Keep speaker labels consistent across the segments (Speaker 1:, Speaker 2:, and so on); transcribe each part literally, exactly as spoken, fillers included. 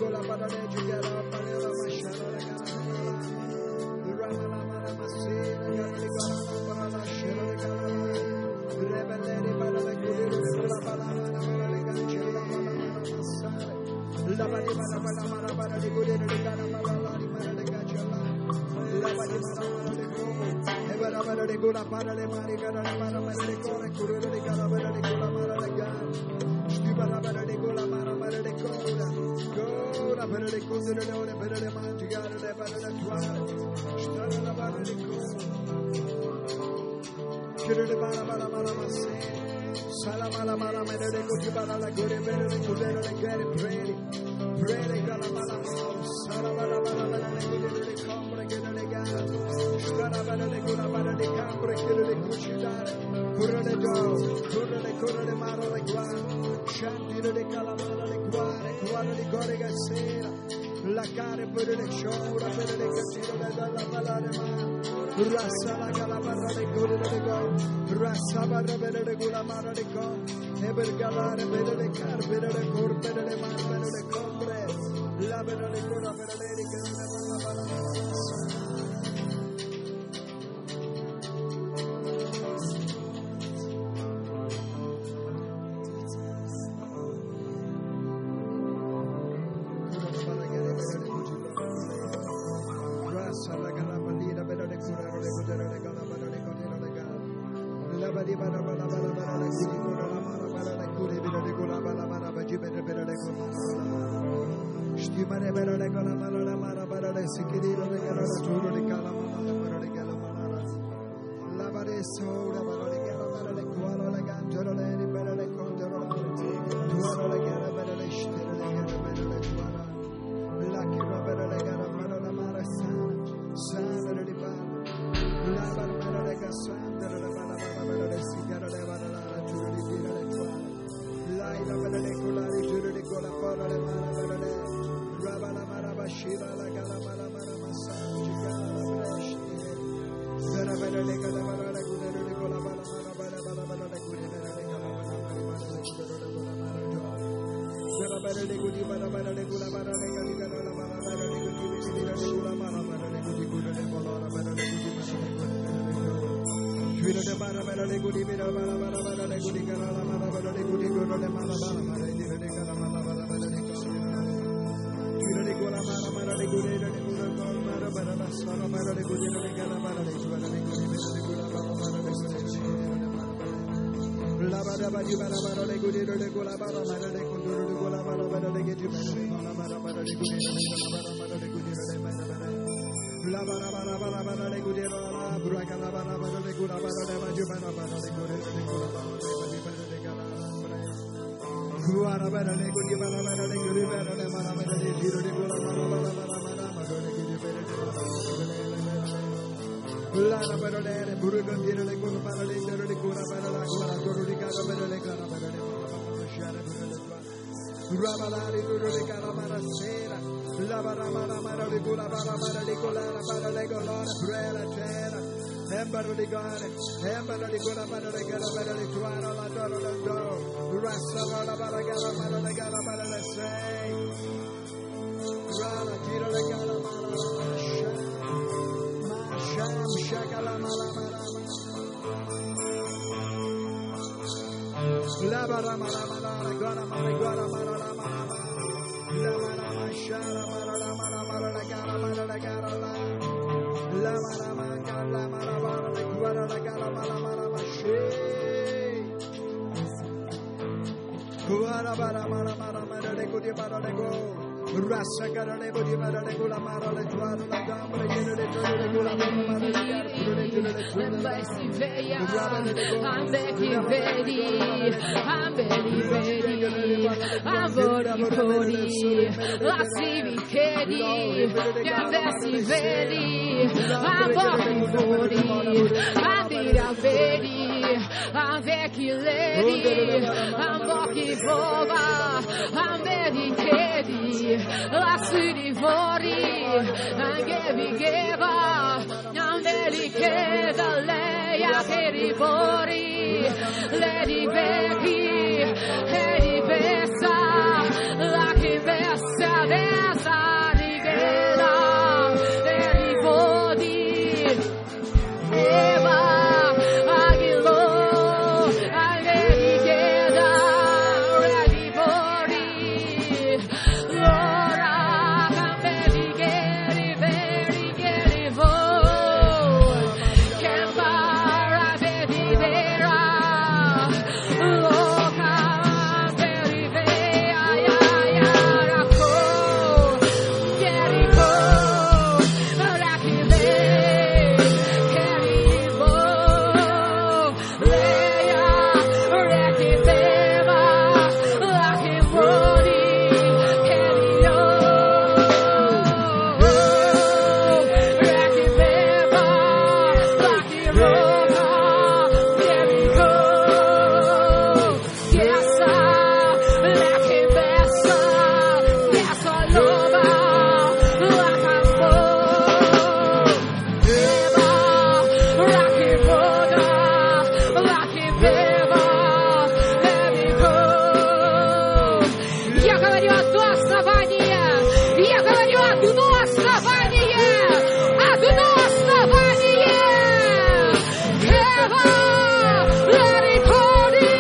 Speaker 1: La care per le sciora per le cattive dalla palare ma rassa la calabara le gore le go rassa barra per le gula mara le go e per galare per le car per le cor per le mani per le combre la per le gora per le che la palare
Speaker 2: Lady Becky, Lady Bessa, la che bessa основание. Я говорю одно основание. Одно основание. Ever, let it holy,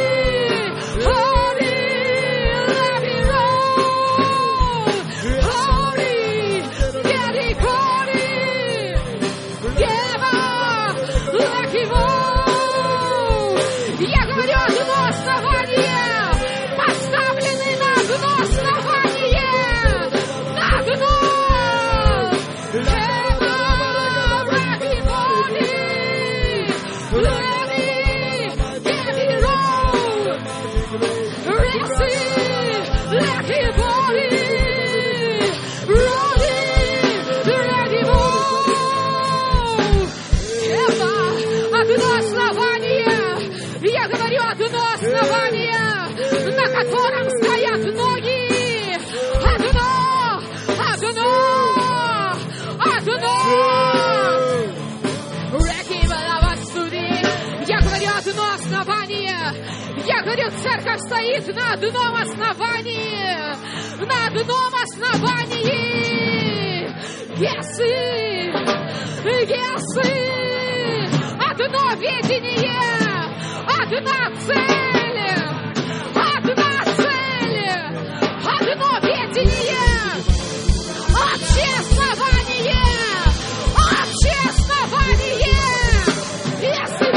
Speaker 2: holy, let it roll. Holy, let it holy. Ever, let it roll. Я говорю одно основание. Поставлены на одно основание. На одно. Ever, let it holy. Let it, let it roll. Receive, let it holy. Roll it, let it roll. Это одно основание. Я говорю одно основание, на котором стоят ноги. Одно, одно, одно. Реки Балаватсуди. Я говорю одно основание. Я говорю, церковь стоит на одном основании. На одном основании. Есы, есы. Одно видение. Одна цель. Одна цель. Одно видение. Общее основание. Общее основание. Если...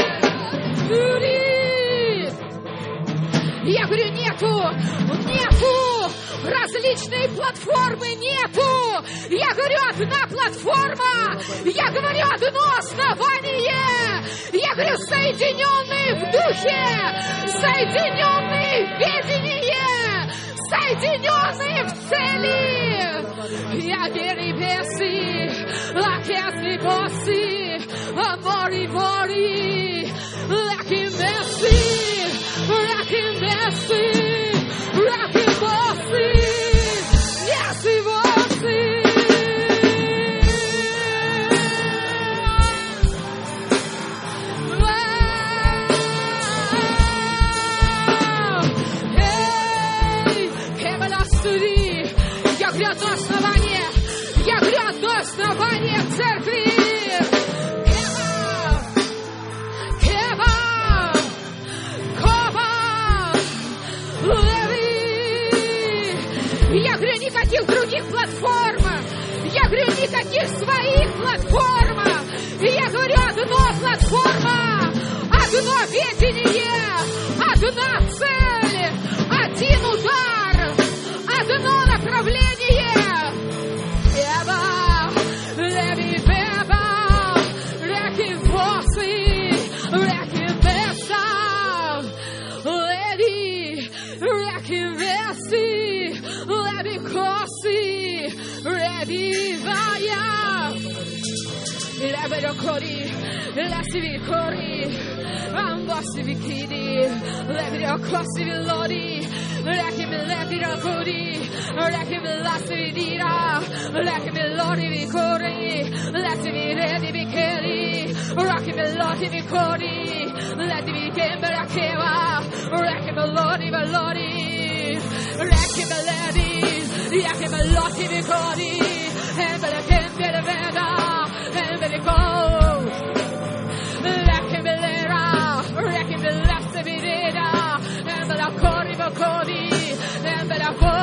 Speaker 2: Я говорю, нету, нету различные платформы, нету. Я говорю, одна платформа. Я говорю, одно основание. Я говорю, соединенные в духе, соединенные в видении, соединенные в цели. Я говорю, бесы, лакесли босы, амори бори, лаки мессы. Rockin' Bessie, rockin' bossy, yes, he bossy. Wow. Hey, Кеваластуди. Я говорю одно основание, я говорю одно основание в церкви. Я говорю, никаких других платформ. Я говорю, никаких своих платформ. Я говорю, одно платформа, одно видение, одна цель, один удар, одно направление. Эва, леви, беба, реки босы, реки беса, леви, реки весы. Леви коси, ревивая. Леви рокори, леси кори, амбоси викиди, леви рокоси вилори, реки ми леви рокори, реки ми ласи видира, реки ми лори викори, леси ми реди викери, реки ми лори викори, леди викембе ракева, реки ми лори валори. Recky melodies, recky melody vicori, and the candle veda, and the go. Recky melera, recky melasta videda, and the cori vicori, and the go.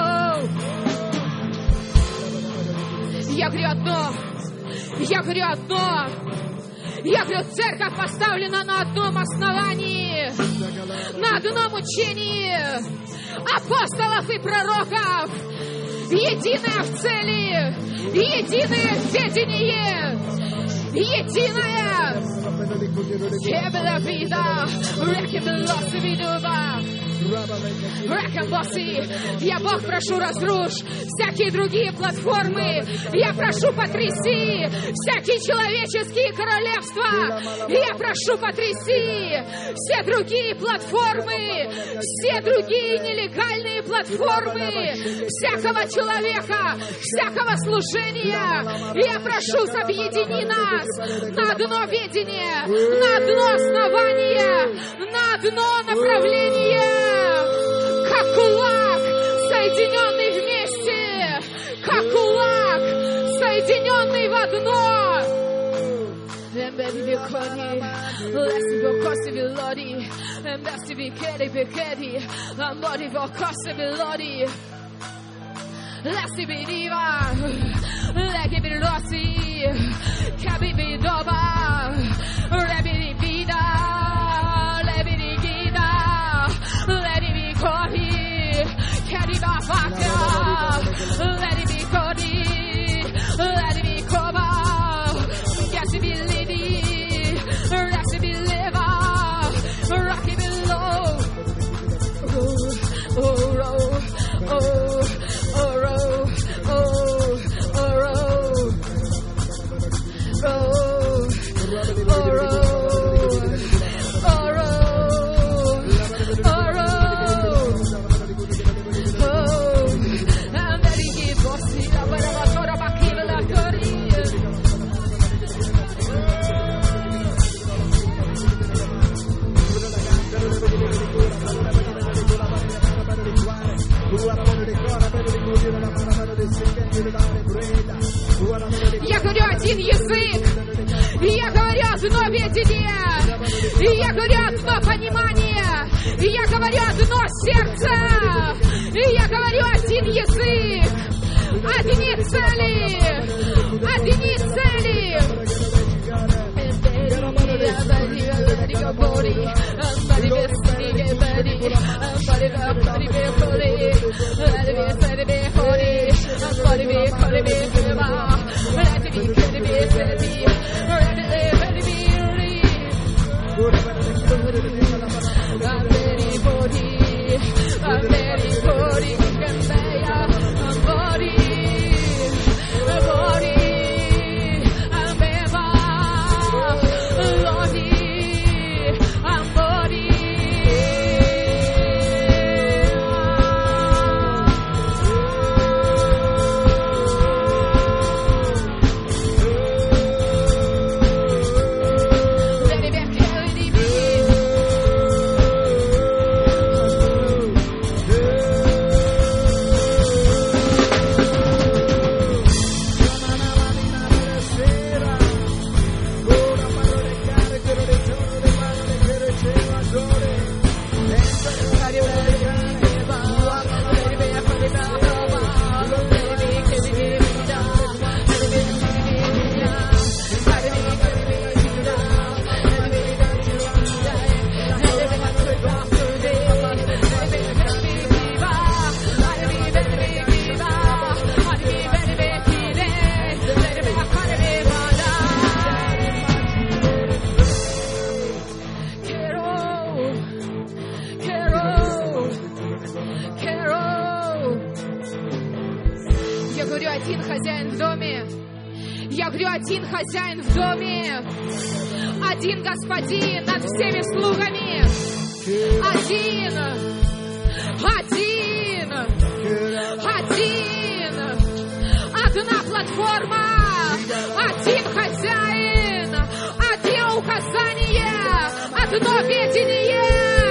Speaker 2: Я говорю одно, я говорю одно. Я говорю, церковь поставлена на одном основании, на одном учении апостолов и пророков, единое в цели, единое в ведении, единое. Я, Бог, прошу, разрушь всякие другие платформы. Я прошу, потряси всякие человеческие королевства. Я прошу, потряси все другие платформы, все другие нелегальные платформы всякого человека, всякого служения. Я прошу, объедини нас на одно видение, на одно основание, на одно направление, как кулак, соединенный вместе. дно. Embedi biconi, lesi bocosi villodi, embesti bicedi bicedi, amori bocosi villodi, lesi bidiva, legi bilosi, cabi bidoba, rebi di vida, lebi di gida, ledi biconi, cadi bafaka, ledi biconi, ledi bicoba, yes be Rocky below, Rocky below, oh, oh, oh, oh, oh, oh, oh, oh, Я говорю один язык, и я говорю одно видение, и я говорю одно понимание, и я говорю одно сердце, и я говорю один язык, одни цели, одни цели. один хозяин в доме. Я говорю, один хозяин в доме. Один господин над всеми слугами. Один. Один. Один. Одна платформа. Один хозяин. Одно указание. Одно видение.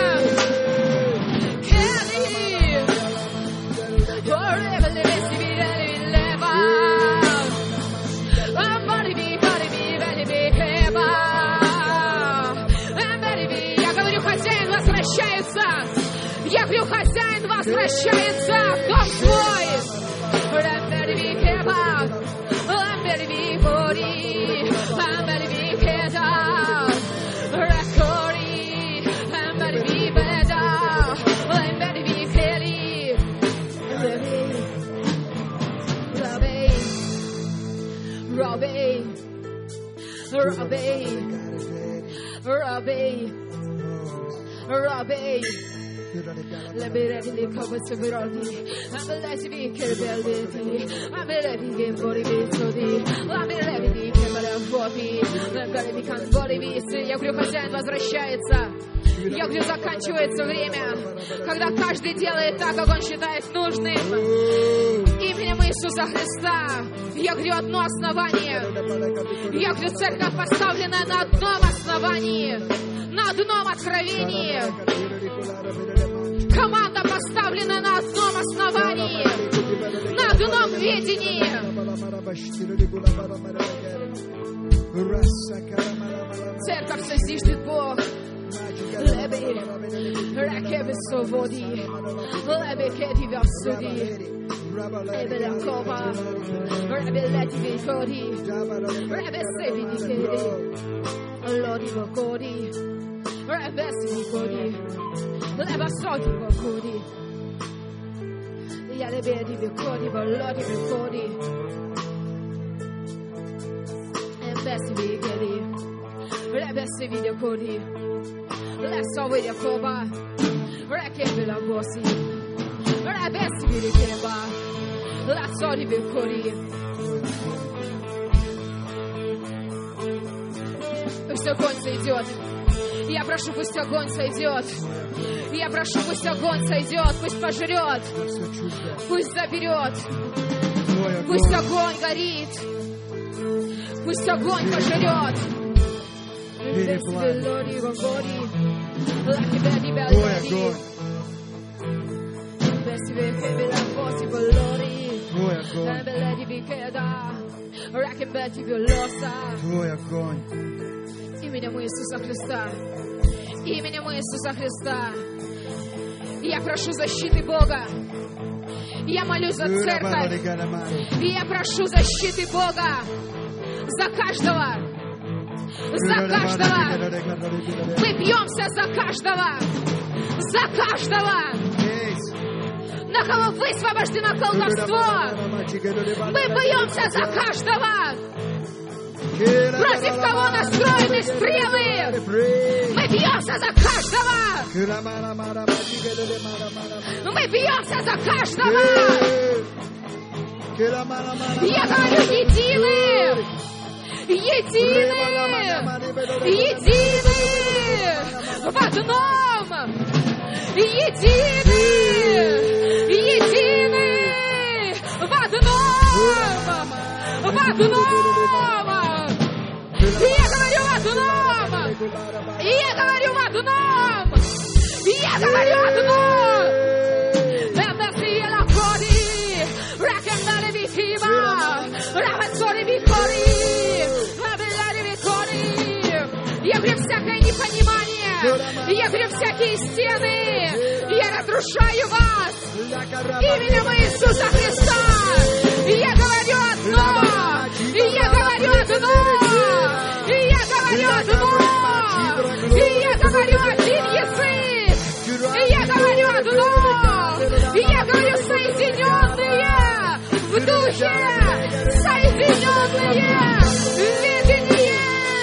Speaker 2: Я говорю, хозяин возвращается в дом свой. Robbie, Robbie, Robbie, Robbie. Let me let me come to me, I'm let me get belly, I'm let me get body beat to the, I'm let me get body, I'm gonna become body beat. Я говорю, хозяин возвращается. Я говорю, заканчивается время, когда каждый делает так, как он считает нужным. Именем Иисуса Христа. Я говорю, одно основание. Я говорю, церковь поставлена на одном основании, на одном откровении. Команда поставлена на одном основании, на одном видении. Церковь созиждет Бог. Леби, ракеби свободи, леби кеди васуди, леби лакова, леби лети викори, леби себи дикери, лоди вокори, леби сивокори, леба соги вокори, я леби ди викори, лоди викори, леби сивикери, леби себи дикори. Lessa vede kova, rakebi la bosi, rabesi vede keba, lessa di bekori. Пусть огонь сойдет. Я прошу, пусть огонь сойдет. Я прошу, пусть огонь сойдет, пусть пожрет, пусть заберет. Пусть огонь горит, пусть огонь пожрет. Твой огонь. Именем Иисуса Христа. Именем Иисуса Христа. Я прошу защиты Бога. Я молюсь за церковь. И я прошу защиты Бога за каждого. За каждого. Мы бьемся за каждого. За каждого. На кого высвобождено колдовство. Мы бьемся за каждого. Против кого настроены стрелы. Мы бьемся за каждого. Мы бьемся за каждого. Я говорю единый. Едины, едины, в одном, едины, едины, в одном, в одном. Я говорю в одном, я говорю в одном, я говорю одно. Я говорю, всякое непонимание, я говорю, всякие стены, я разрушаю вас именем Иисуса Христа. Я говорю одно, я говорю одно, я говорю одно, я говорю один язык, я говорю одно, я говорю соединенные в духе, соединенные в видении.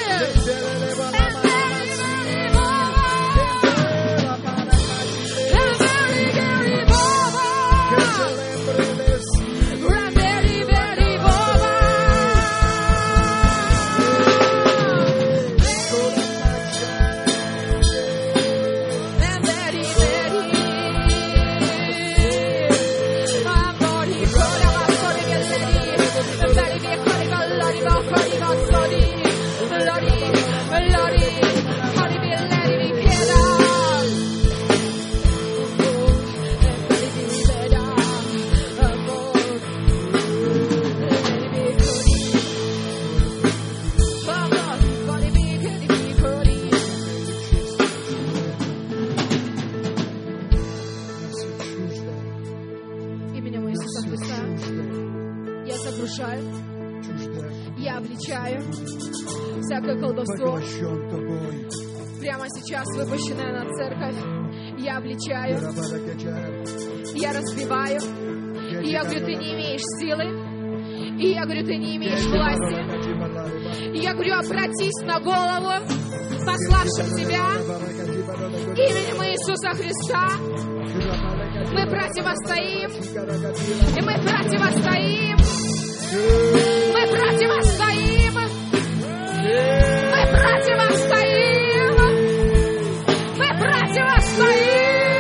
Speaker 2: Я обличаю всякое колдовство, прямо сейчас выпущенное на церковь. Я обличаю, я разбиваю. И я говорю, ты не имеешь силы. И я говорю, ты не имеешь власти. И я говорю, обратись на голову пославшим тебя именем Иисуса Христа. Мы противостоим. И мы противостоим. Мы противостоим. Мы противостоим. Мы противостоим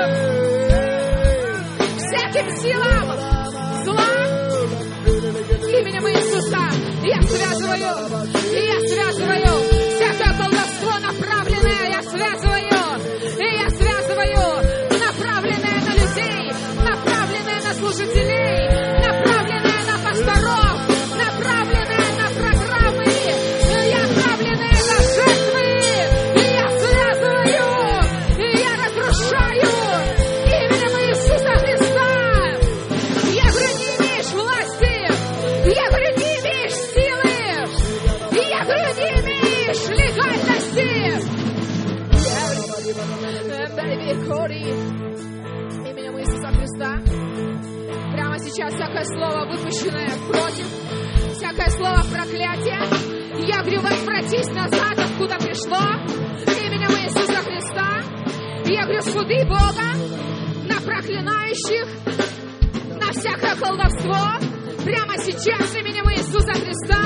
Speaker 2: всяким силам зла именем Иисуса. Я связываю, и я связываю всякое колдовство направленное, я связываю, и я связываю направленное на людей, направленное на служителей, направленное на пасторов. Именем Иисуса Христа. Прямо сейчас всякое слово, выпущенное против, всякое слово проклятия, я говорю, возвратись назад, откуда пришло. Именем Иисуса Христа. Я говорю, суды Бога на проклинающих, на всякое колдовство. Прямо сейчас именем Иисуса Христа.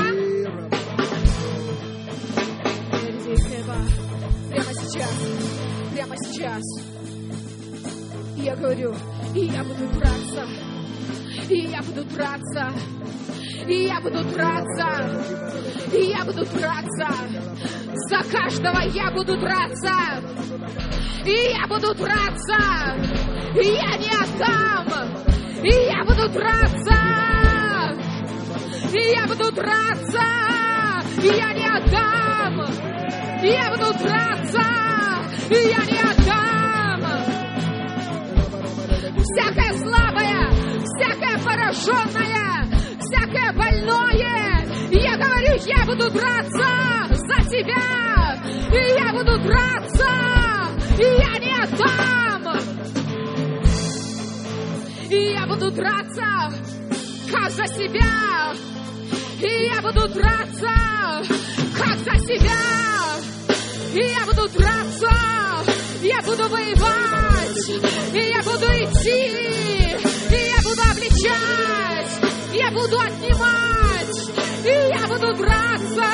Speaker 2: Прямо сейчас. Прямо сейчас. И я говорю, и я буду драться. И я буду драться. И я буду драться. И я буду драться. За каждого я буду драться. И я буду драться. И я не отдам. И я буду драться. И я буду драться. И я не отдам. И я буду драться. И я не отдам. Всякое слабое, всякое пораженное, всякое больное, я говорю, я буду драться за тебя. И я буду драться. И я не отдам. И я буду драться, как за себя. И я буду драться, как за себя. И я буду драться, я буду воевать. И я буду идти, и я буду обличать, я буду отнимать. И я буду драться.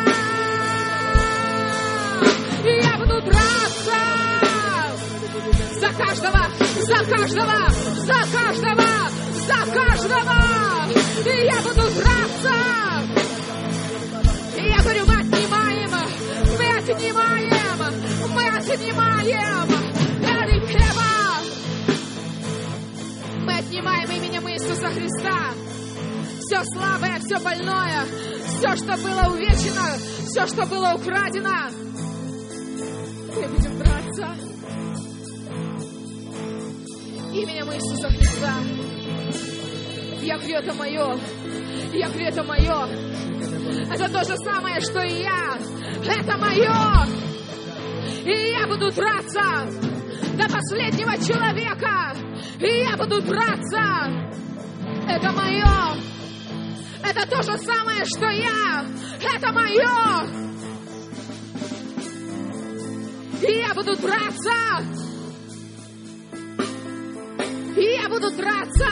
Speaker 2: И я буду драться. За каждого, за каждого, за каждого, за каждого. И я буду драться. И я говорю, мы отнимаем, мы отнимаем, мы отнимаем. Мы отнимаем именем Иисуса Христа все слабое, все больное, все, что было увечено, все, что было украдено. Мы будем драться именем Иисуса Христа. Я говорю, это мое. Я говорю, это мое. Это то же самое, что и я. Это мое. И я буду драться до последнего человека. И я буду драться. Это мое. Это то же самое, что я. Это мое. И я буду драться. И я буду драться.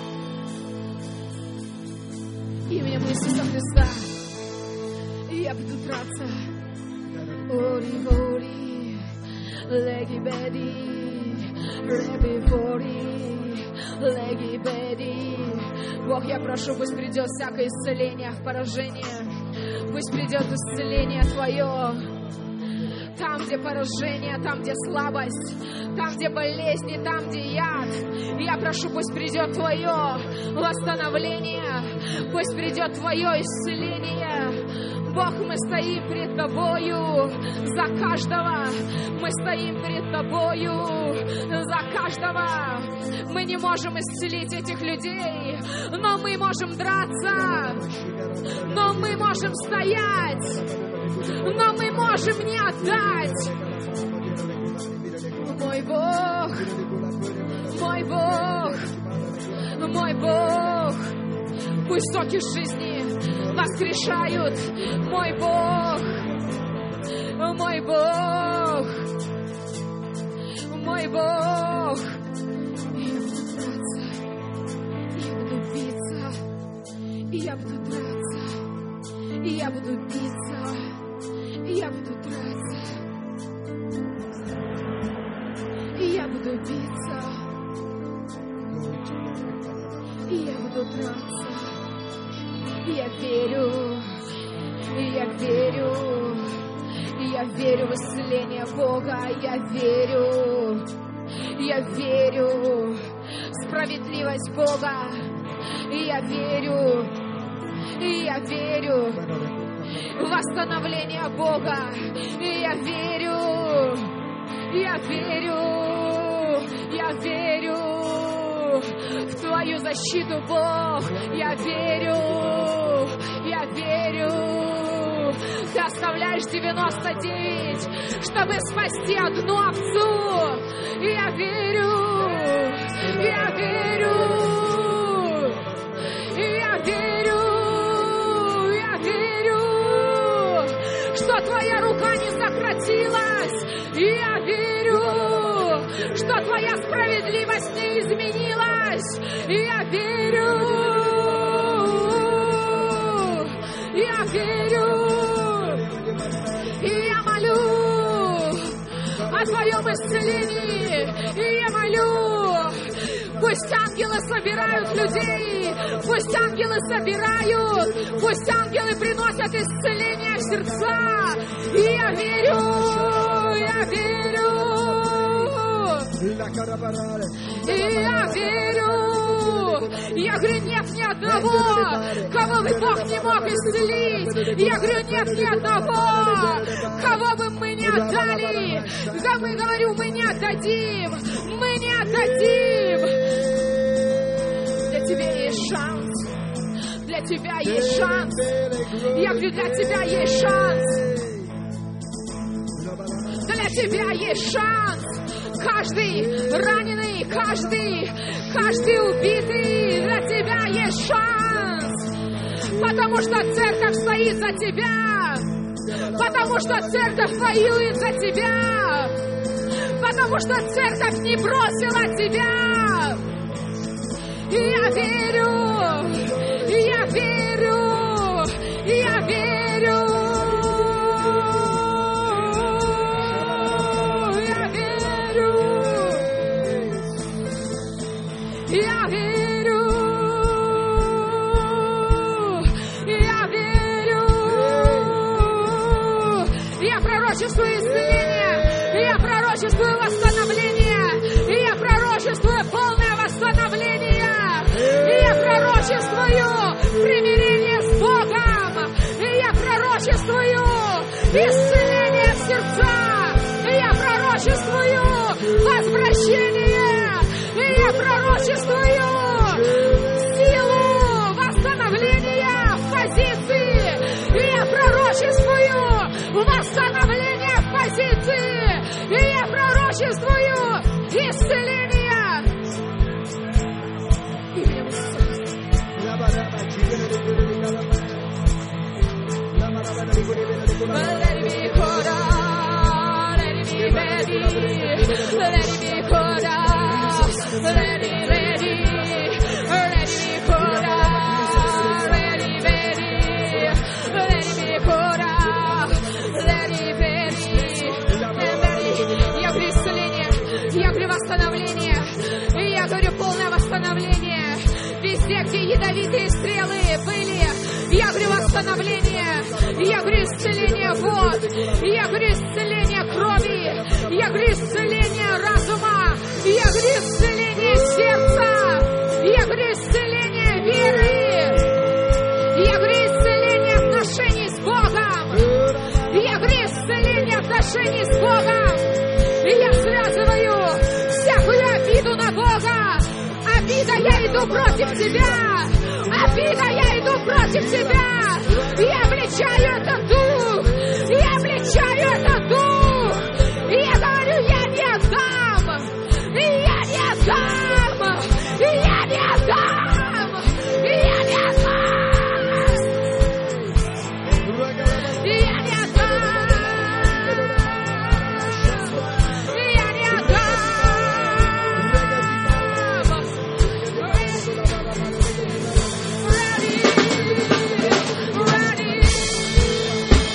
Speaker 2: Именем Иисуса Христа. И я буду драться. Ори, ори, леги, беди, реби, фори, леги, беди. Бог, я прошу, пусть придет всякое исцеление в поражение. Пусть придет исцеление Твое. Там, где поражение, там, где слабость, там, где болезни, там, где яд. И я прошу, пусть придет Твое восстановление, пусть придет Твое исцеление. Бог, мы стоим пред Тобою за каждого. Мы стоим пред Тобою за каждого. Мы не можем исцелить этих людей, но мы можем драться, но мы можем стоять, но мы можем не отдать. Мой Бог, мой Бог, мой Бог, пусть соки жизни воскрешают. Мой Бог, мой Бог, мой Бог. И я буду драться, и я буду биться, и я буду драться, и я буду биться, и я буду драться. И я верю, и я верю, и я верю в исцеление Бога. Я верю, я верю в справедливость Бога. И я верю, и я верю в восстановление Бога. И я верю, я верю, я верю в Твою защиту, Бог. Я верю, я верю, Ты оставляешь девяносто девять, чтобы спасти одну овцу. И я верю, я верю, я верю, я верю, что Твоя рука не сократилась. И я верю, что Твоя справедливость не изменилась. И я верю, я верю, и я молю о Твоем исцелении. И я молю, пусть ангелы собирают людей, пусть ангелы собирают, пусть ангелы приносят исцеление в сердца. И я верю, я верю, и я верю. Я говорю, нет ни одного, кого бы Бог не мог исцелить. Я говорю, нет ни одного, кого бы мы не отдали. Да мы, говорю, мы не отдадим, мы не отдадим. Для Тебя есть шанс, для Тебя есть шанс. Я говорю, для Тебя есть шанс. Для Тебя есть шанс. Каждый раненый, каждый, каждый убитый, для Тебя есть шанс. Потому что церковь стоит за Тебя. Потому что церковь воюет за Тебя. Потому что церковь не бросила Тебя. И я верю, и я верю, и я верю. Я верю, я верю, я пророчествую исцеление, я пророчествую восстановление, я пророчествую полное восстановление, я пророчествую примирение с Богом, я пророчествую исцеление сердца, я пророчествую возвращение. Я пророчествую силу восстановления в позиции. Я пророчествую восстановление в позиции. Я пророчествую исцеление. Именем Иисуса. Ready, ready, ready, кора, ready, ready, ready, кора, ready, ready, ready. Я говорю исцеление, я говорю восстановление, я говорю полное восстановление. Везде, где ядовитые стрелы были, я говорю восстановление, я говорю исцеление вод, я говорю исцеление крови, я говорю исцеление разума, я говорю исцеление сердца, я говорю исцеление веры, я говорю исцеление отношений с Богом, я говорю исцеление отношений с Богом, и я связываю всякую обиду на Бога. Обида, я иду против тебя, обида, я иду против тебя, я обличаю этот дух, я обличаю этот дух, и я говорю, я не отдам, я не отдам, я не отдам, я не отдам, я не отдам, я не отдам. Ready, ready.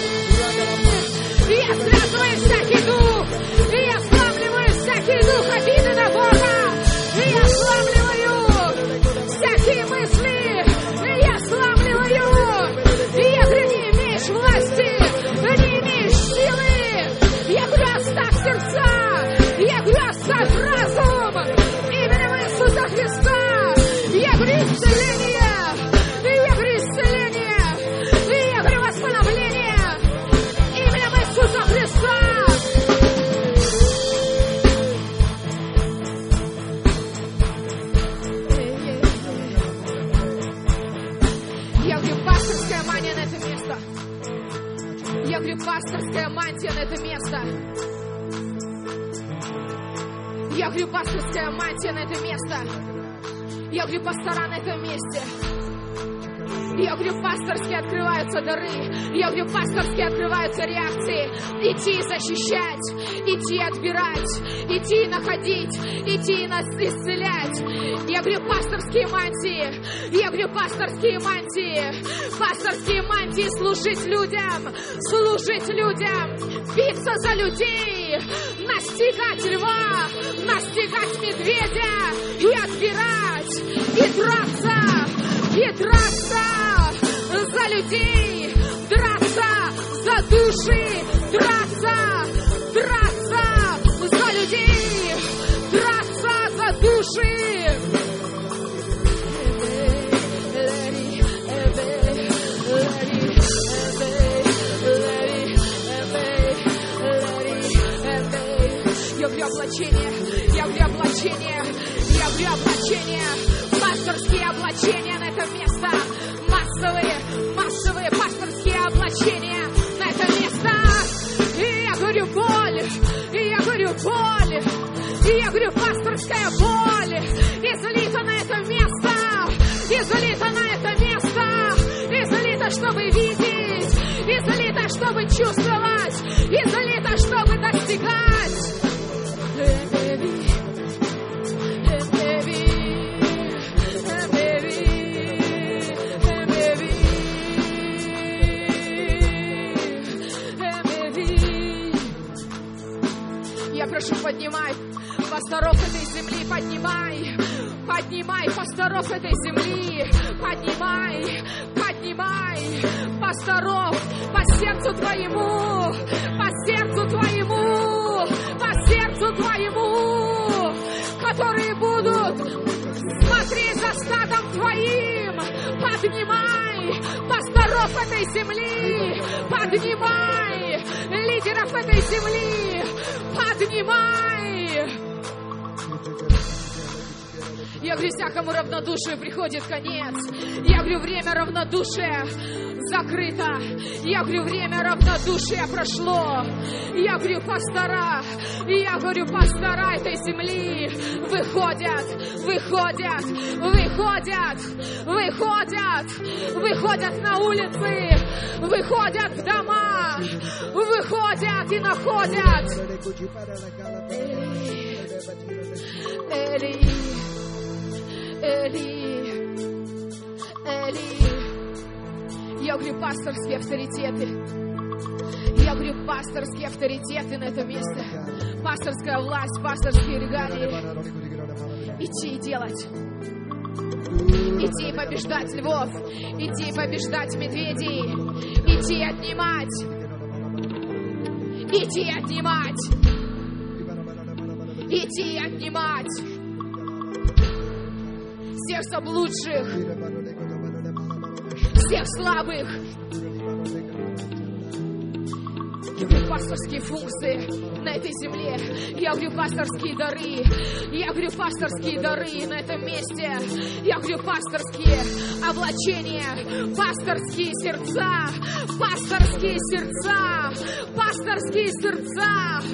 Speaker 2: говорю, пасторская мантия на это место. Я говорю, пасторская мантия на это место. Я говорю, пастора на этом месте. Я говорю, пасторски открываются дары. Я говорю, пасторски открываются реакции. Идти и защищать, идти и отбирать, идти и находить, идти и нас исцелять. Я говорю, пасторские мантии. Я говорю, пасторские мантии. Пасторские мантии служить людям, служить людям, биться за людей, настигать льва, настигать медведя и отбирать, и драться, и драться за людей, драться за души, драться, драться за людей, драться за души. Я говорю облачение, я говорю облачение, я говорю облачение, пасторские облачения на это место, массовые, массовые пасторские облачения на это место. И я говорю боль, и я говорю боль, и я говорю пасторская боль, излита на это место, излита на это место, излита, чтобы видеть, излита, чтобы чувствовать, излита, чтобы достигать. Я прошу, поднимай пасторов этой земли, поднимай, поднимай пасторов этой земли, поднимай, поднимай пасторов по сердцу твоему, по сердцу твоему, по сердцу твоему, которые будут смотреть за стадом твоим. Поднимай пасторов этой земли, поднимай лидеров этой земли, поднимай. Я говорю, всякому равнодушию приходит конец. Я говорю, время равнодушия закрыто. Я говорю, время равнодушия прошло. Я говорю, пастора, я говорю, пастора этой земли выходят, выходят, выходят, выходят, выходят на улицы, выходят в дома, выходят и находят. Эли, Эли, Эли. Я говорю, пасторские авторитеты. Я говорю, пасторские авторитеты на этом месте. Пасторская власть, пасторские регалии. Идти и делать. Идти и побеждать львов. Идти и побеждать медведей. Идти и отнимать. Идти и отнимать. Идти и отнимать. Всех заблудших, всех слабых. Я говорю, пасторские функции на этой земле. Я говорю, пасторские дары. Я говорю, пасторские дары на этом месте. Я говорю, пасторские облачения, пасторские сердца, пасторские сердца, пасторские сердца.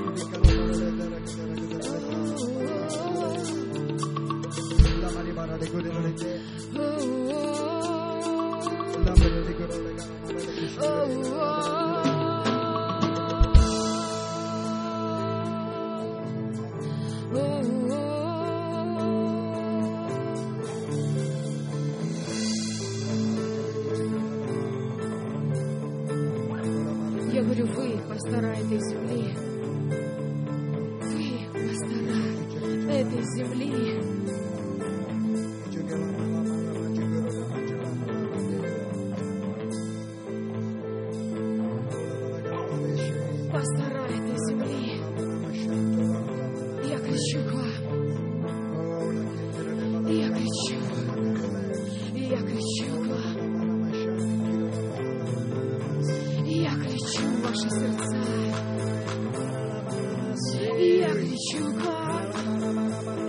Speaker 2: Я говорю, вы, пастора этой земли, вы, пастора этой земли, пастора этой земли, я кричу к вам, я кричу, я кричу к вам, я кричу в ваши сердца, я кричу к вам,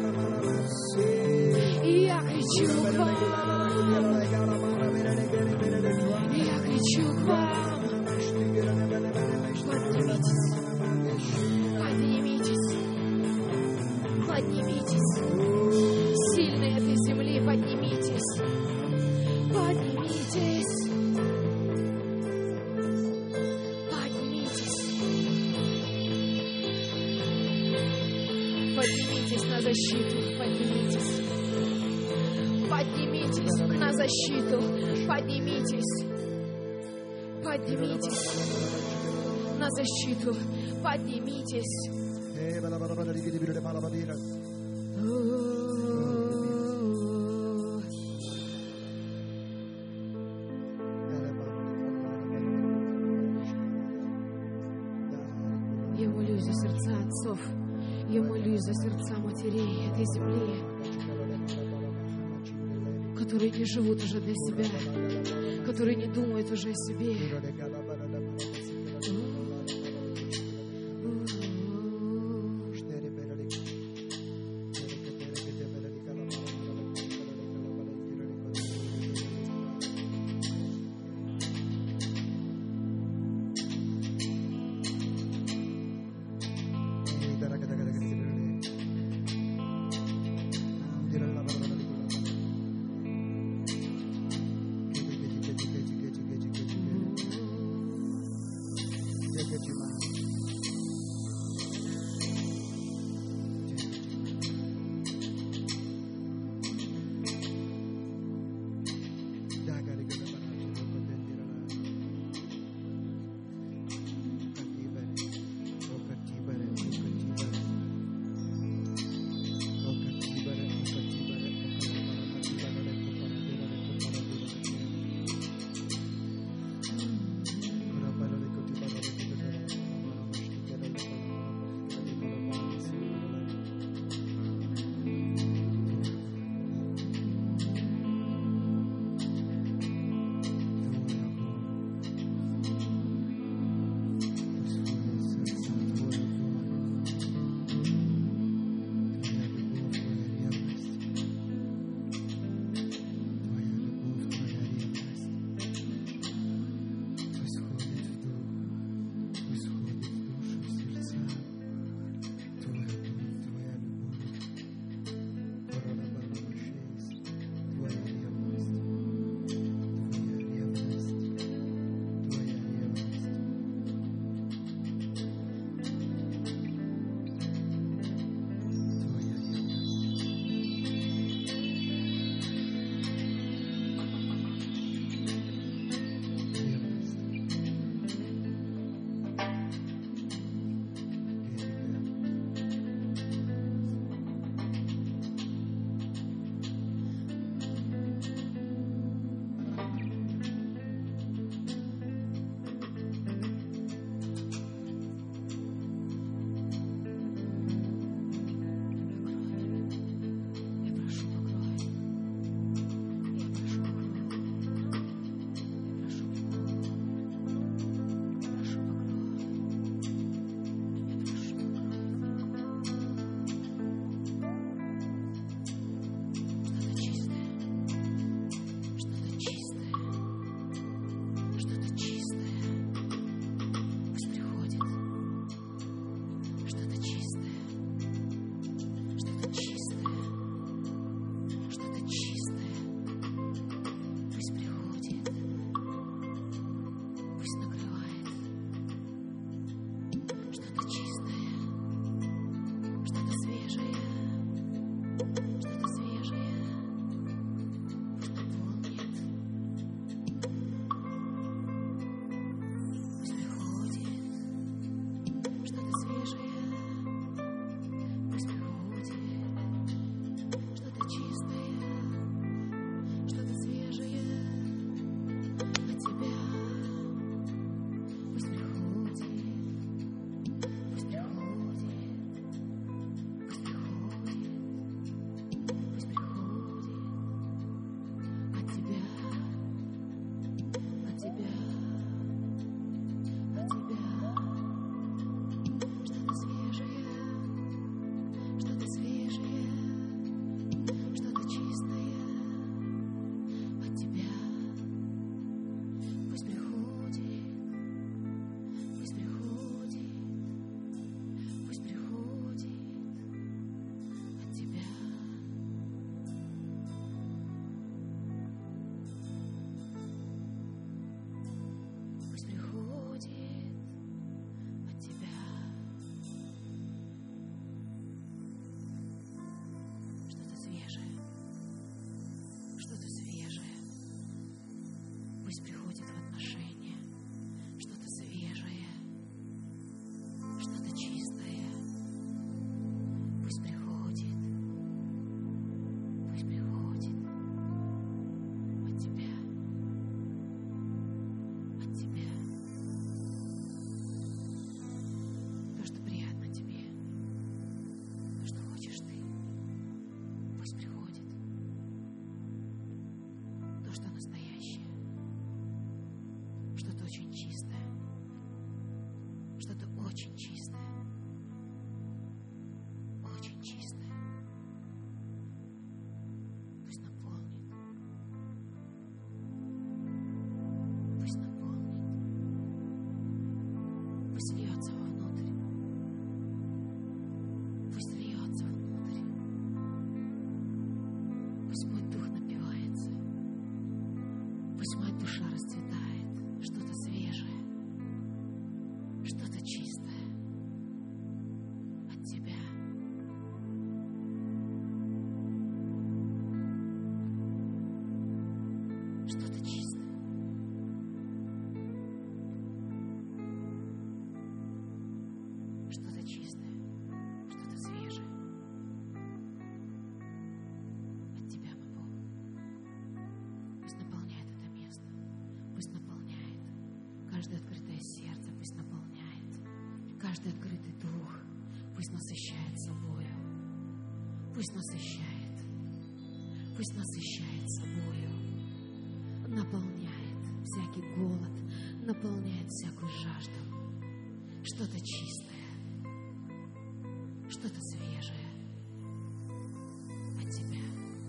Speaker 2: я кричу к вам, я кричу к вам. защиту. Поднимитесь. Поднимитесь на защиту. Поднимитесь. Поднимитесь на защиту. Поднимитесь. Я молюсь за сердца отцов. Я молюсь за сердца матерей этой земли, которые не живут уже для себя, которые не думают уже о себе. приходит в отношения, что-то свежее, что-то чистое. Пусть приходит, пусть приходит от Тебя, от Тебя. То, что приятно Тебе, то, что хочешь Ты, пусть приходит. То, что настоящее, что-то очень чистое, что-то очень чистое, очень чистое. Пусть наполнит, пусть наполнит, пусть льется вовнутрь, пусть льется внутрь, пусть мой дух напивается, пусть моя душа расцветает, что-то свежее, что-то чистое от Тебя. Что-то чистое. Что-то чистое, что-то свежее от Тебя, мой Бог. Пусть наполняет это место, пусть наполняет каждое открытое сердце, пусть наполняет каждый открытый дух, пусть насыщает собою, пусть насыщает, пусть насыщает собою, наполняет всякий голод, наполняет всякую жажду. Что-то чистое, что-то свежее от Тебя.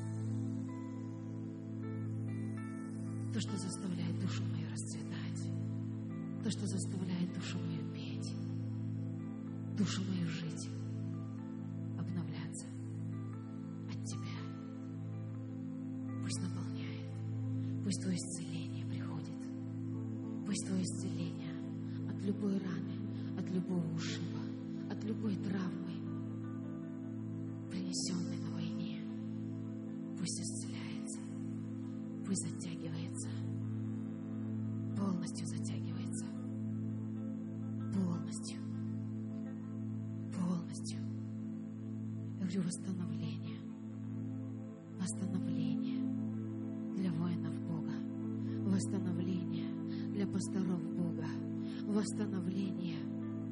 Speaker 2: То, что заставляет душу мою расцветать, то, что заставляет душу мою петь, душу мою жить, обновляться от Тебя. Пусть наполняет, пусть Твое исцеление приходит, пусть Твое исцеление от любой раны, от любого ушиба, от любой травмы, принесенной на войне, пусть исцеляется, пусть затягивается, полностью затягивается, полностью, полностью. Я говорю восстановление, восстановление для воинов Бога, восстановление для пасторов Бога, восстановление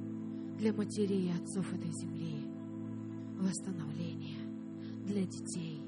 Speaker 2: для матерей и отцов этой земли, восстановление для детей,